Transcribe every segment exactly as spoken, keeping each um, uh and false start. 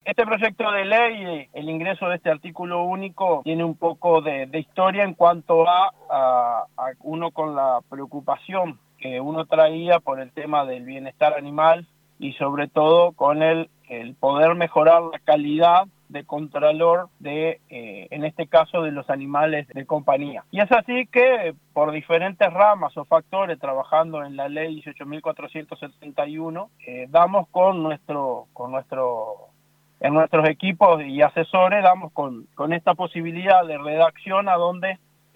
Este proyecto de ley, el ingreso de este artículo único, tiene un poco de, de historia en cuanto a, a, a uno con la preocupación que uno traía por el tema del bienestar animal y sobre todo con el, el poder mejorar la calidad de contralor de, eh, en este caso, de los animales de compañía. Y es así que por diferentes ramas o factores, trabajando en la ley dieciocho mil cuatrocientos setenta y uno, eh, damos con nuestro, con nuestro, en nuestros equipos y asesores, damos con, con esta posibilidad de redacción a donde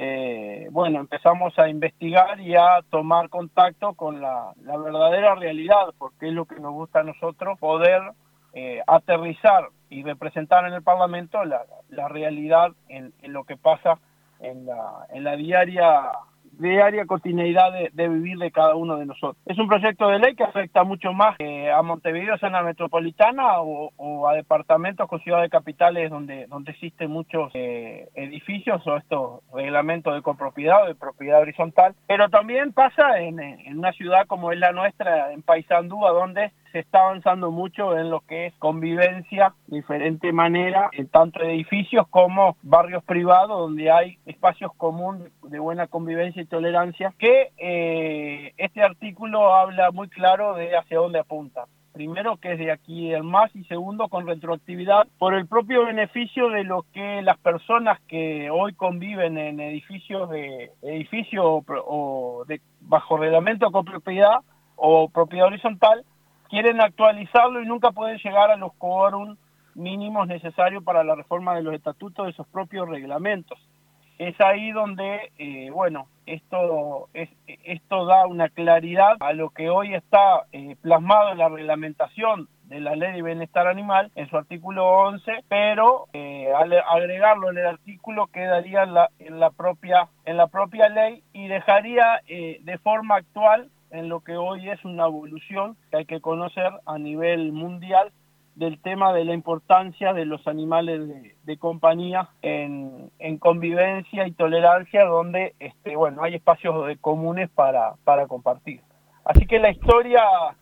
Eh, bueno, empezamos a investigar y a tomar contacto con la, la verdadera realidad, porque es lo que nos gusta a nosotros, poder eh, aterrizar y representar en el Parlamento la, la realidad en, en lo que pasa en la, en la diaria diaria cotidianidad de, de vivir de cada uno de nosotros. Es un proyecto de ley que afecta mucho más eh, a Montevideo, zona metropolitana, o, o a departamentos con ciudades capitales donde, donde existen muchos eh, edificios o estos reglamentos de copropiedad o de propiedad horizontal, pero también pasa en, en una ciudad como es la nuestra, en Paysandú, a donde se está avanzando mucho en lo que es convivencia de diferente manera, en tanto edificios como barrios privados, donde hay espacios comunes de buena convivencia y tolerancia, que eh, este artículo habla muy claro de hacia dónde apunta. Primero, que es de aquí el más, y segundo, con retroactividad por el propio beneficio de lo que las personas que hoy conviven en edificios de edificio o, o de bajo reglamento con propiedad o propiedad horizontal quieren actualizarlo y nunca pueden llegar a los quórum mínimos necesarios para la reforma de los estatutos de esos propios reglamentos. Es ahí donde, eh, bueno, esto, es, esto da una claridad a lo que hoy está eh, plasmado en la reglamentación de la Ley de Bienestar Animal, en su artículo once, pero eh, al agregarlo en el artículo quedaría en la, en la, propia, en la propia ley y dejaría eh, de forma actual en lo que hoy es una evolución que hay que conocer a nivel mundial del tema de la importancia de los animales de, de compañía en, en convivencia y tolerancia, donde este, bueno, hay espacios de comunes para, para compartir. Así que la historia,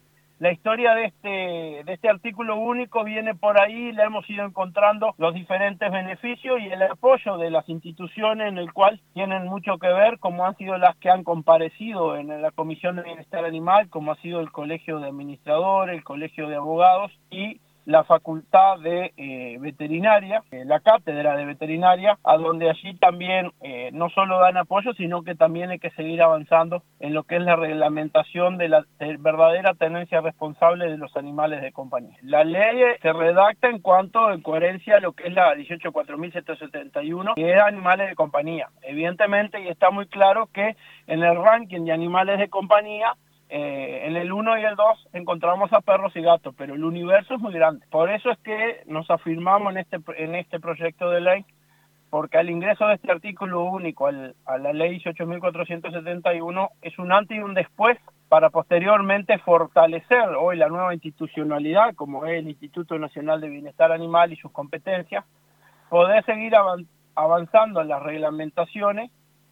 la historia de este, de este artículo único viene por ahí, le hemos ido encontrando los diferentes beneficios y el apoyo de las instituciones en el cual tienen mucho que ver, como han sido las que han comparecido en la Comisión de Bienestar Animal, como ha sido el Colegio de Administradores, el Colegio de Abogados y la Facultad de eh, Veterinaria, eh, la Cátedra de Veterinaria, a donde allí también eh, no solo dan apoyo, sino que también hay que seguir avanzando en lo que es la reglamentación de la de verdadera tenencia responsable de los animales de compañía. La ley se redacta en cuanto en coherencia a lo que es la dieciocho mil cuatro mil setecientos setenta y uno, que es animales de compañía. Evidentemente, y está muy claro que en el ranking de animales de compañía, Eh, en el uno y el dos encontramos a perros y gatos, pero el universo es muy grande. Por eso es que nos afirmamos en este en este proyecto de ley, porque al ingreso de este artículo único al, a la ley dieciocho mil cuatrocientos setenta y uno es un antes y un después para posteriormente fortalecer hoy la nueva institucionalidad, como es el Instituto Nacional de Bienestar Animal y sus competencias, poder seguir avanzando en las reglamentaciones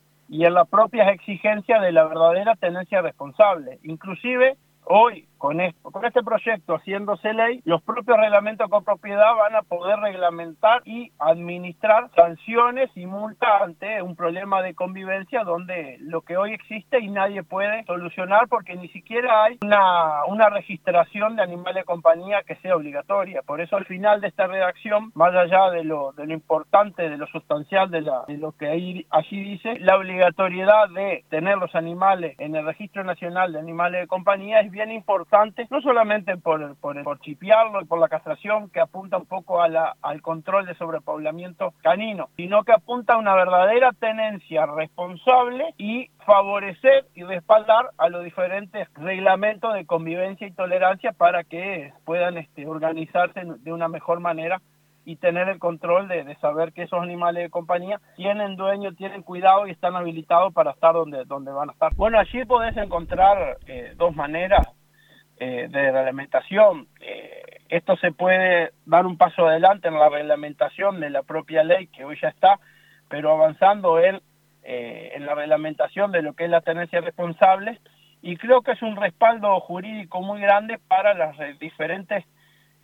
y en las propias exigencias de la verdadera tenencia responsable. Inclusive, hoy, con esto, con este proyecto haciéndose ley, los propios reglamentos con propiedad van a poder reglamentar y administrar sanciones y multas ante un problema de convivencia donde lo que hoy existe y nadie puede solucionar porque ni siquiera hay una, una registración de animales de compañía que sea obligatoria. Por eso al final de esta redacción, más allá de lo, de lo importante, de lo sustancial de, la, de lo que ahí, allí dice, la obligatoriedad de tener los animales en el Registro Nacional de Animales de Compañía es bien importante, no solamente por, por, por chipearlo y por la castración, que apunta un poco a la, al control de sobrepoblamiento canino, sino que apunta a una verdadera tenencia responsable y favorecer y respaldar a los diferentes reglamentos de convivencia y tolerancia para que puedan este, organizarse de una mejor manera y tener el control de, de saber que esos animales de compañía tienen dueño, tienen cuidado y están habilitados para estar donde, donde van a estar. Bueno, allí podés encontrar eh, dos maneras eh, de reglamentación. Eh, esto se puede dar un paso adelante en la reglamentación de la propia ley, que hoy ya está, pero avanzando en, eh, en la reglamentación de lo que es la tenencia responsable, y creo que es un respaldo jurídico muy grande para las diferentes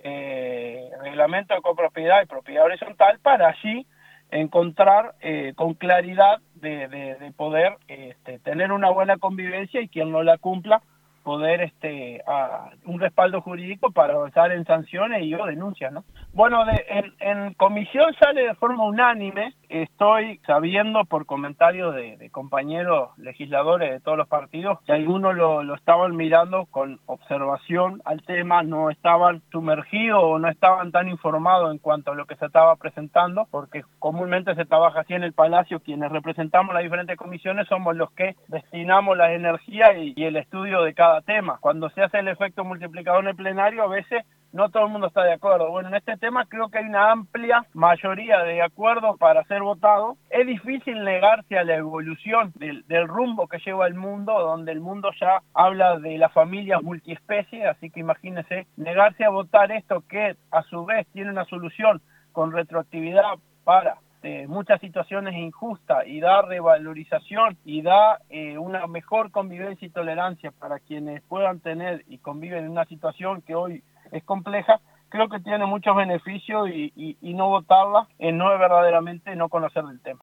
eh, reglamento de copropiedad y propiedad horizontal para allí encontrar eh, con claridad de, de, de poder este, tener una buena convivencia y quien no la cumpla poder este a, un respaldo jurídico para avanzar en sanciones y o denuncias, ¿no? Bueno, de, en, en comisión sale de forma unánime. Estoy sabiendo por comentarios de, de compañeros legisladores de todos los partidos que algunos lo, lo estaban mirando con observación al tema, no estaban sumergidos o no estaban tan informados en cuanto a lo que se estaba presentando, porque comúnmente se trabaja así en el Palacio, quienes representamos las diferentes comisiones somos los que destinamos la energía y, y el estudio de cada tema. Cuando se hace el efecto multiplicador en el plenario, a veces no todo el mundo está de acuerdo. Bueno, en este tema creo que hay una amplia mayoría de acuerdo para ser votado. Es difícil negarse a la evolución del, del rumbo que lleva el mundo, donde el mundo ya habla de la familia multiespecie, así que imagínense, negarse a votar esto que a su vez tiene una solución con retroactividad para Eh, muchas situaciones injustas y da revalorización y da eh, una mejor convivencia y tolerancia para quienes puedan tener y conviven en una situación que hoy es compleja, creo que tiene muchos beneficios y, y, y no votarla eh, no es verdaderamente no conocer del tema.